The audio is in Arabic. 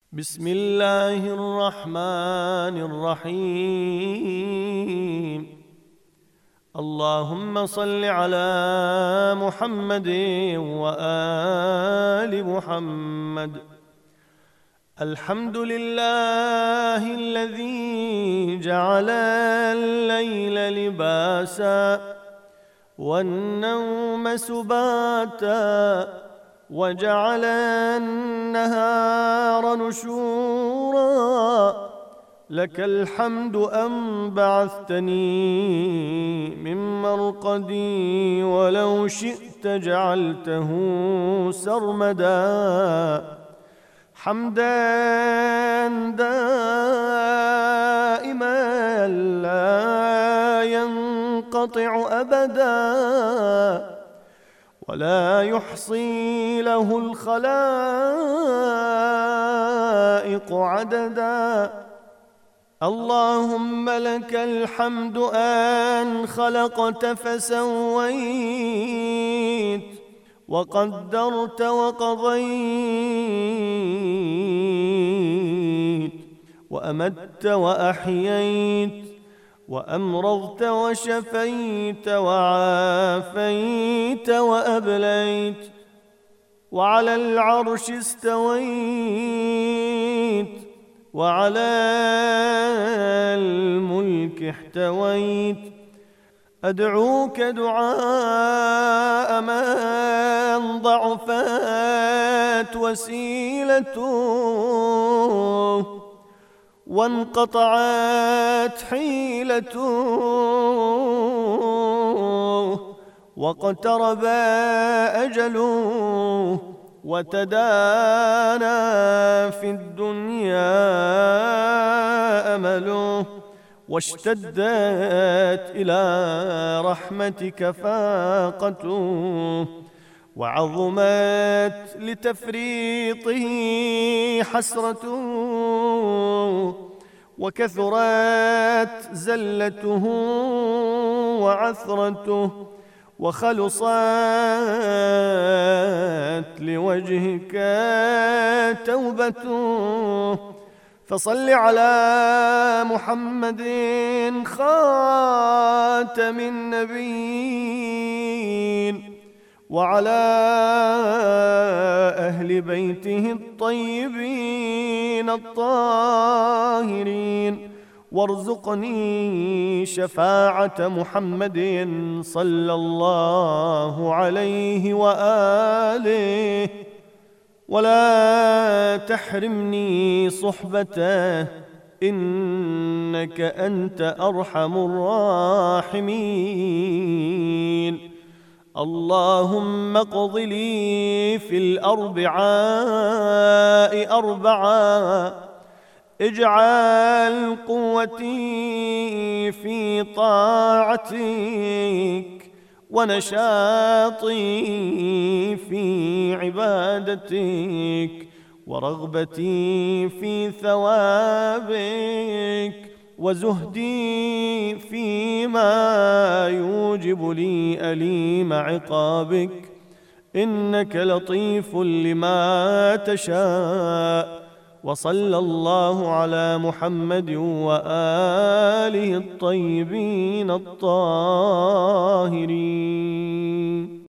بسم الله الرحمن الرحيم. اللهم صل على محمد وآل محمد. الحمد لله الذي جعل الليل لباسا والنوم سباتا وجعل النهار نشورا. لك الحمد أن بعثتني من مرقدي ولو شئت جعلته سرمدا. حمدا دائما لا ينقطع أبدا ولا يحصي له الخلائق عددا. اللهم لك الحمد أن خلقت فسويت وقدرت وقضيت وأمت وأحييت وأمرضت وشفيت وعافيت وأبليت. وعلى العرش استويت وعلى الملك احتويت. أدعوك دعاء من ضعفت وسيلته وانقطعت حيلته واقترب أجله وتدانى في الدنيا أمله واشتدت إلى رحمتك فاقته وعظمت لتفريطه حسرته وكثرت زلته وعثرته وخلصت لوجهك توبته. فصل على محمد خاتم النبيين وعلى أهل بيته الطيبين الطاهرين. وارزقني شفاعة محمد صلى الله عليه وآله ولا تحرمني صحبته إنك أنت أرحم الراحمين. اللهم اقض لي في الأربعاء أربعا. اجعل قوتي في طاعتك ونشاطي في عبادتك ورغبتي في ثوابك وزهدي فيما يوجب لي أليم عقابك. إنك لطيف لما تشاء. وصلى الله على محمد وآله الطيبين الطاهرين.